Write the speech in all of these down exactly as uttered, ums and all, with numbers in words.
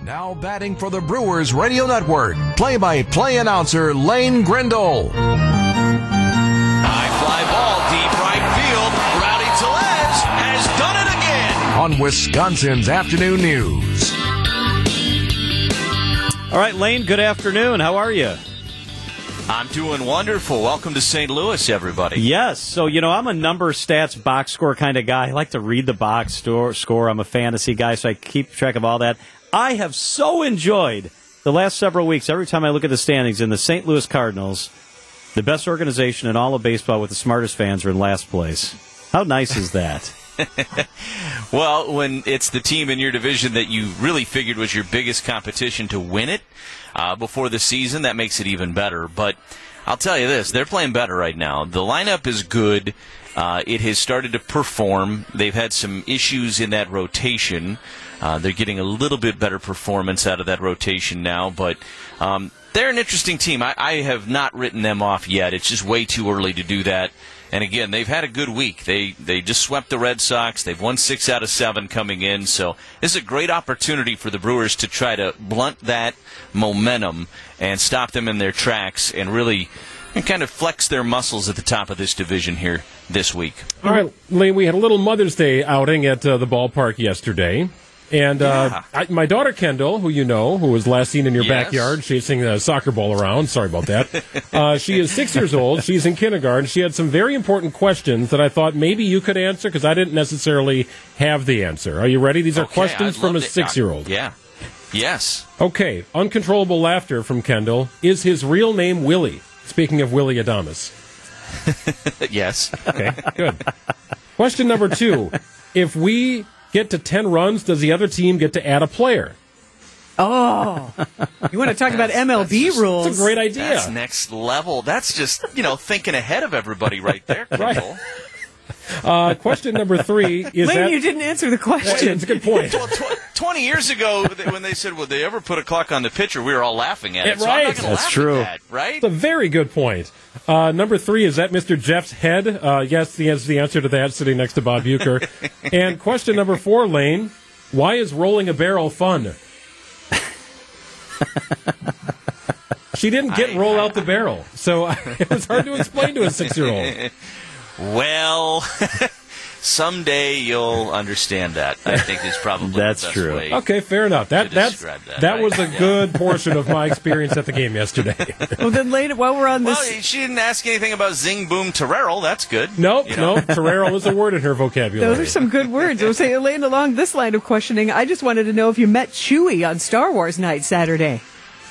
Now batting for the Brewers Radio Network, play-by-play announcer Lane Grindle. High fly ball, deep right field. Rowdy Tellez has done it again. On Wisconsin's Afternoon News. All right, Lane, good afternoon. How are you? I'm doing wonderful. Welcome to Saint Louis, everybody. Yes. So, you know, I'm a number, stats, box score kind of guy. I like to read the box score. score. I'm a fantasy guy, so I keep track of all that. I have so enjoyed the last several weeks. Every time I look at the standings in the Saint Louis Cardinals, the best organization in all of baseball with the smartest fans, are in last place. How nice is that? Well, when it's the team in your division that you really figured was your biggest competition to win it uh, before the season, that makes it even better. But I'll tell you this, they're playing better right now. The lineup is good. Uh, it has started to perform. They've had some issues in that rotation. Uh, they're getting a little bit better performance out of that rotation now, but um, they're an interesting team. I, I have not written them off yet. It's just way too early to do that. And again, they've had a good week. They they just swept the Red Sox. They've won six out of seven coming in. So this is a great opportunity for the Brewers to try to blunt that momentum and stop them in their tracks and really and kind of flex their muscles at the top of this division here this week. All right, Lane, we had a little Mother's Day outing at uh, the ballpark yesterday. And uh, yeah. I, my daughter, Kendall, who you know, who was last seen in your Yes. backyard chasing a soccer ball around. Sorry about that. uh, she is six years old. She's in kindergarten. She had some very important questions that I thought maybe you could answer because I didn't necessarily have the answer. Are you ready? These are Okay, questions I'd from a love to- six-year-old. Uh, yeah. Yes. Okay. Uncontrollable laughter from Kendall. Is his real name Willie? Speaking of Willie Adamas. Yes. Okay, good. Question number two. If we get to ten runs, does the other team get to add a player? Oh, you want to talk about M L B just- rules? It's a great idea. That's next level. That's just, you know, thinking ahead of everybody right there, Kendall. Uh, question number three is Lane, that... you didn't answer the question. It's a good point. Well, tw- twenty years ago, when they said, would they ever put a clock on the pitcher, we were all laughing at it. Yeah, So I'm right. not gonna That's laugh true. At that, right? It's a very good point. Uh, number three, is that Mister Jeff's head? Uh, yes, he has the answer to that, sitting next to Bob Bucher. And question number four, Lane, why is rolling a barrel fun? She didn't get I- roll I- out the barrel, so it was hard to explain to a six-year-old. Well, someday you'll understand that. I think is probably That's the best true. way. Okay, fair enough. That To that's describe that, that, right? was a Yeah. good portion of my experience at the game yesterday. Well, then, Lane, while we're on Well, this, she didn't ask anything about Zing Boom Torero. That's good. Nope, You know? nope. Torero is a word in her vocabulary. those are some good words. I was saying, Lane, along this line of questioning, I just wanted to know if you met Chewie on Star Wars night Saturday.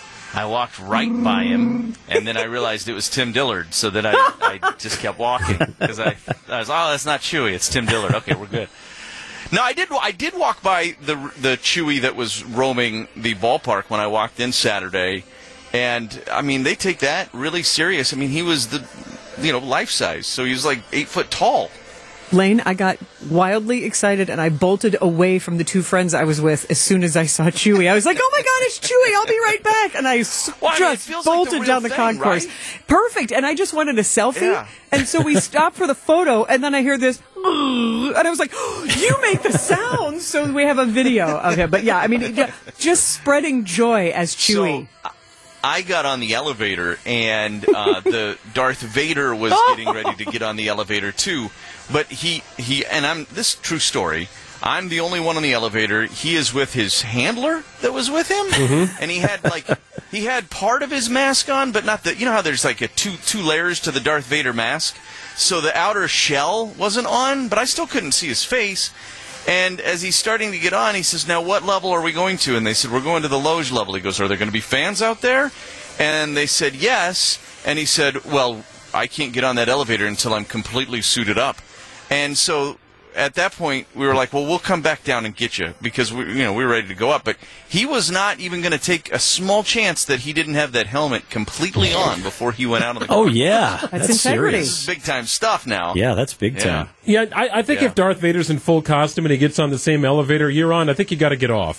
I walked right by him, and then I realized it was Tim Dillard, so then I, I just kept walking because I, I was, oh, that's not Chewie, it's Tim Dillard. Okay, we're good. No, I did. I did walk by the the Chewie that was roaming the ballpark when I walked in Saturday, and I mean they take that really serious. I mean he was the, you know, life size, so he was like eight foot tall. Lane, I got wildly excited and I bolted away from the two friends I was with as soon as I saw Chewie. I was like, oh my God, it's Chewie. I'll be right back. And I s- Well, I mean, it just feels like the bolted real down the thing, concourse. right? Perfect. And I just wanted a selfie. Yeah. And so we stopped for the photo and then I hear this, and I was like, oh, you make the sound. So we have a video of him. But yeah, I mean, it- just spreading joy as Chewie. So, I got on the elevator, and uh, the Darth Vader was getting ready to get on the elevator too. But he he and I'm this is true story. I'm the only one on the elevator. He is with his handler that was with him, Mm-hmm. and he had like he had part of his mask on, but not the. You know how there's like a two two layers to the Darth Vader mask, so the outer shell wasn't on, but I still couldn't see his face. And as he's starting to get on, he says, now what level are we going to? And they said, we're going to the loge level. He goes, are there going to be fans out there? And they said, yes. And he said, well, I can't get on that elevator until I'm completely suited up. And so at that point, we were like, well, we'll come back down and get you because we, you know, we were ready to go up. But he was not even going to take a small chance that he didn't have that helmet completely on before he went out on the Oh, court. yeah. That's integrity. This is big time stuff now. Yeah, that's big Yeah. time. Yeah, I, I think Yeah. if Darth Vader's in full costume and he gets on the same elevator you're on, I think you got to get off.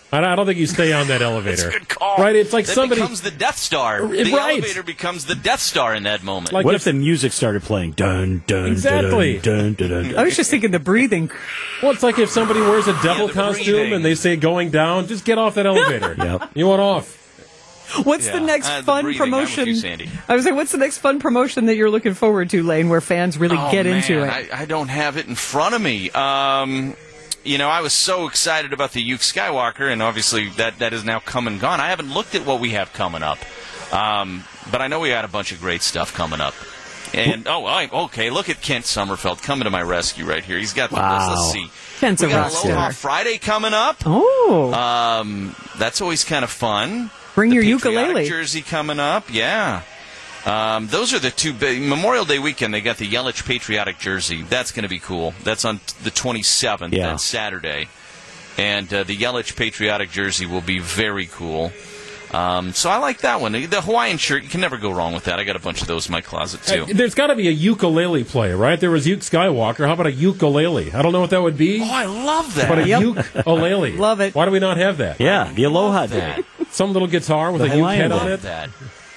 I don't think you stay on that elevator. That's a good call. Right? It's like that somebody becomes the Death Star. The right. elevator becomes the Death Star in that moment. Like what if, if the music started playing? Dun, dun, Exactly. Dun, dun, dun, dun, I was just thinking the breathing. well, it's like if somebody wears a devil the costume breathing. and they say going down, just get off that elevator. Yep. You want off. What's Yeah. the next Uh, the fun breathing. I'm with promotion? you, Sandy. I was like, what's the next fun promotion that you're looking forward to, Lane, where fans really Oh, get man, into it? I, I don't have it in front of me. Um, you know, I was so excited about the Luke Skywalker, and obviously that, that is now come and gone. I haven't looked at what we have coming up, um, but I know we got a bunch of great stuff coming up. And, oh, I, okay, look at Kent Sommerfeld coming to my rescue right here. He's got the Wow. list. Let's see. Kent's we a got rock Aloha star. Friday coming up. Oh, Um, that's always kind of fun. bring The your Patriotic ukulele. jersey coming up, yeah. Um, those are the two big Memorial Day weekend. They got the Yelich Patriotic jersey. That's going to be cool. That's on the twenty-seventh. Yeah. That's Saturday, and uh, the Yelich Patriotic jersey will be very cool. Um, so I like that one. The Hawaiian shirt, you can never go wrong with that. I got a bunch of those in my closet too. Uh, There's got to be a ukulele player, right? There was Luke Skywalker. How about a ukulele? I don't know what that would be. Oh, I love that. But a Yep. ukulele. Love it. Why do we not have that? Yeah, the Aloha Day. that. Some little guitar with The a uke Hawaiian head one. on Love it. that.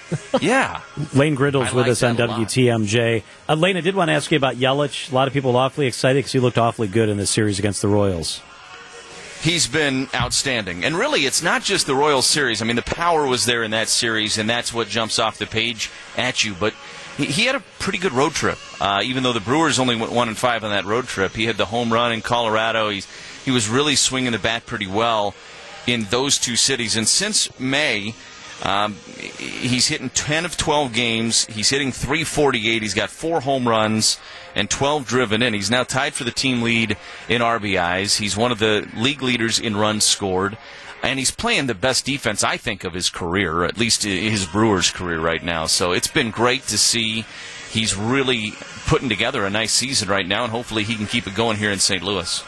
Yeah. Lane Grindle's I with like us on that a lot. W T M J. Uh, Lane, I did want to ask you about Yelich. A lot of people awfully excited because he looked awfully good in this series against the Royals. He's been outstanding. And really, it's not just the Royals series. I mean, the power was there in that series, and that's what jumps off the page at you. But he, he had a pretty good road trip. Uh, even though the Brewers only went one and five on that road trip, he had the home run in Colorado. He's, he was really swinging the bat pretty well in those two cities. And since May, um, he's hitting ten of twelve games. He's hitting three forty-eight. He's got four home runs and twelve driven in. He's now tied for the team lead in R B Is. He's one of the league leaders in runs scored. And he's playing the best defense, I think, of his career, or at least his Brewers' career right now. So it's been great to see. He's really putting together a nice season right now, and hopefully he can keep it going here in Saint Louis.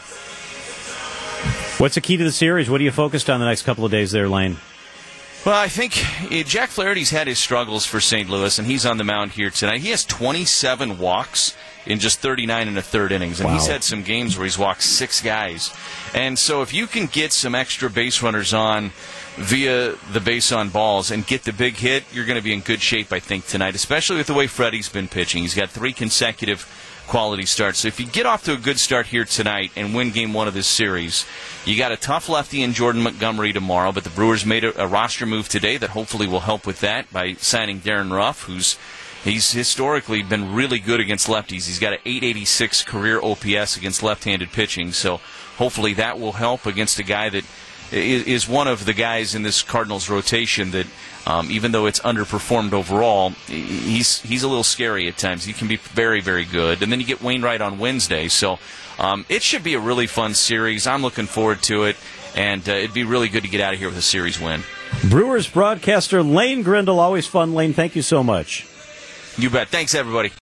What's the key to the series? What are you focused on the next couple of days there, Lane? Well, I think uh, Jack Flaherty's had his struggles for Saint Louis, and he's on the mound here tonight. He has twenty-seven walks in just thirty-nine and a third innings, and Wow. he's had some games where he's walked six guys. And so if you can get some extra base runners on via the base on balls and get the big hit, you're going to be in good shape, I think, tonight, especially with the way Freddie's been pitching. He's got three consecutive quality starts. So if you get off to a good start here tonight and win game one of this series, you got a tough lefty in Jordan Montgomery tomorrow, but the Brewers made a, a roster move today that hopefully will help with that by signing Darren Ruff, who's he's historically been really good against lefties. He's got an eight eighty-six career O P S against left-handed pitching, so hopefully that will help against a guy that is, is one of the guys in this Cardinals rotation that Um, even though it's underperformed overall, he's he's a little scary at times. He can be very, very good. And then you get Wainwright on Wednesday. So um, it should be a really fun series. I'm looking forward to it. And uh, it'd be really good to get out of here with a series win. Brewers broadcaster Lane Grindle. Always fun, Lane. Thank you so much. You bet. Thanks, everybody.